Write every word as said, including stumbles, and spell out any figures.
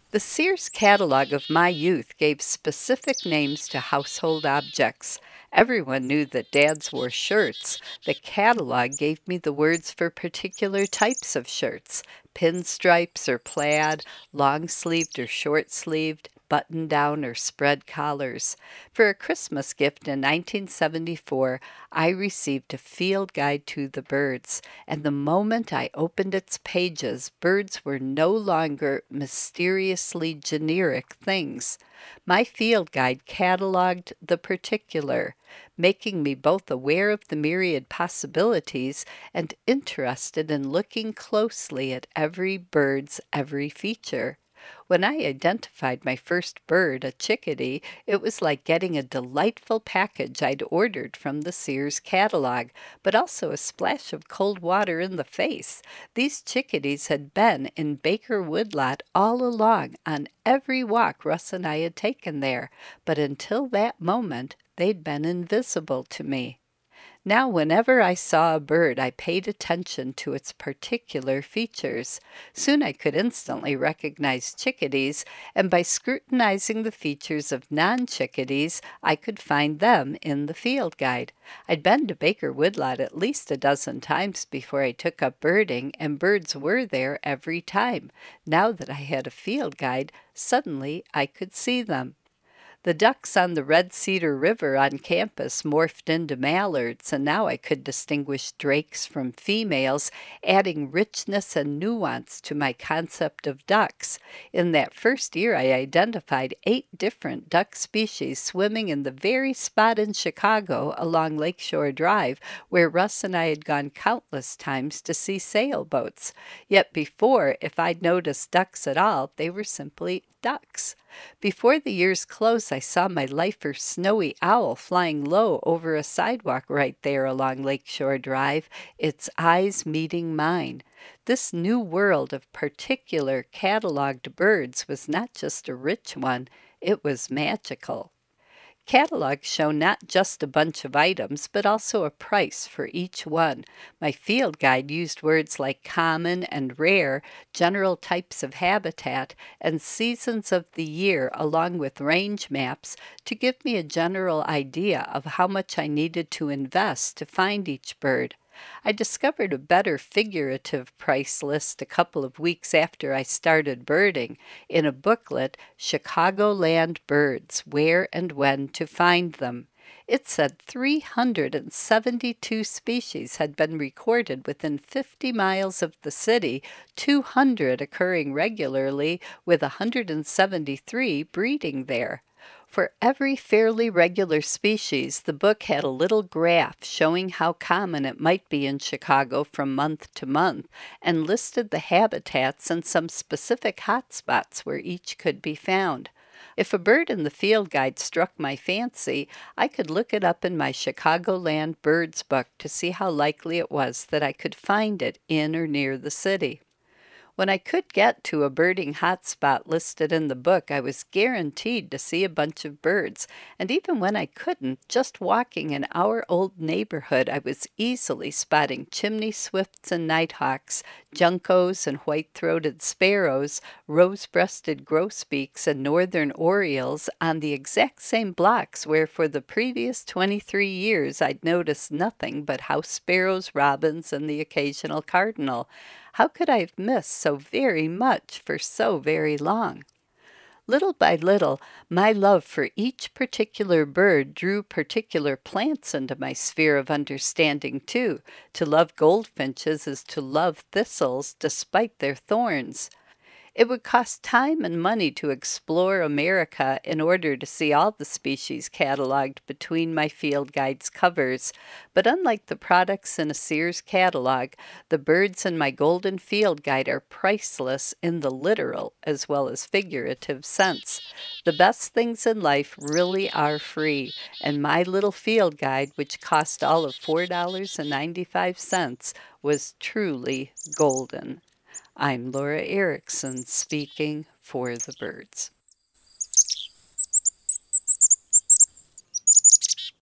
The Sears catalog of my youth gave specific names to household objects. Everyone knew that dads wore shirts. The catalog gave me the words for particular types of shirts: pinstripes or plaid, long sleeved or short sleeved, button down or spread collars. For a Christmas gift in nineteen seventy-four, I received a field guide to the birds, and the moment I opened its pages, birds were no longer mysteriously generic things. My field guide cataloged the particular, making me both aware of the myriad possibilities and interested in looking closely at every bird's every feature. When I identified my first bird, a chickadee, it was like getting a delightful package I'd ordered from the Sears catalog, but also a splash of cold water in the face. These chickadees had been in Baker Woodlot all along on every walk Russ and I had taken there, but until that moment they'd been invisible to me. Now, whenever I saw a bird, I paid attention to its particular features. Soon I could instantly recognize chickadees, and by scrutinizing the features of non-chickadees, I could find them in the field guide. I'd been to Baker Woodlot at least a dozen times before I took up birding, and birds were there every time. Now that I had a field guide, suddenly I could see them. The ducks on the Red Cedar River on campus morphed into mallards, and now I could distinguish drakes from females, adding richness and nuance to my concept of ducks. In that first year, I identified eight different duck species swimming in the very spot in Chicago along Lakeshore Drive where Russ and I had gone countless times to see sailboats. Yet before, if I'd noticed ducks at all, they were simply ducks. Before the year's close, I saw my lifer snowy owl flying low over a sidewalk right there along Lakeshore Drive, its eyes meeting mine. This new world of particular cataloged birds was not just a rich one, it was magical. Catalogs show not just a bunch of items, but also a price for each one. My field guide used words like common and rare, general types of habitat, and seasons of the year, along with range maps, to give me a general idea of how much I needed to invest to find each bird. I discovered a better figurative price list a couple of weeks after I started birding in a booklet, Chicagoland Birds, Where and When to Find Them. It said three hundred seventy-two species had been recorded within fifty miles of the city, two hundred occurring regularly, with one hundred seventy-three breeding there. For every fairly regular species, the book had a little graph showing how common it might be in Chicago from month to month, and listed the habitats and some specific hotspots where each could be found. If a bird in the field guide struck my fancy, I could look it up in my Chicagoland Birds book to see how likely it was that I could find it in or near the city. When I could get to a birding hotspot listed in the book, I was guaranteed to see a bunch of birds, and even when I couldn't, just walking in our old neighborhood, I was easily spotting chimney swifts and nighthawks, juncos and white-throated sparrows, rose-breasted grosbeaks, and northern orioles on the exact same blocks where for the previous twenty-three years I'd noticed nothing but house sparrows, robins, and the occasional cardinal. How could I have missed so very much for so very long? Little by little, my love for each particular bird drew particular plants into my sphere of understanding, too. To love goldfinches is to love thistles despite their thorns. It would cost time and money to explore America in order to see all the species cataloged between my field guide's covers, but unlike the products in a Sears catalog, the birds in my Golden Field Guide are priceless in the literal as well as figurative sense. The best things in life really are free, and my little field guide, which cost all of four dollars and ninety-five cents, was truly golden. I'm Laura Erickson speaking for the birds.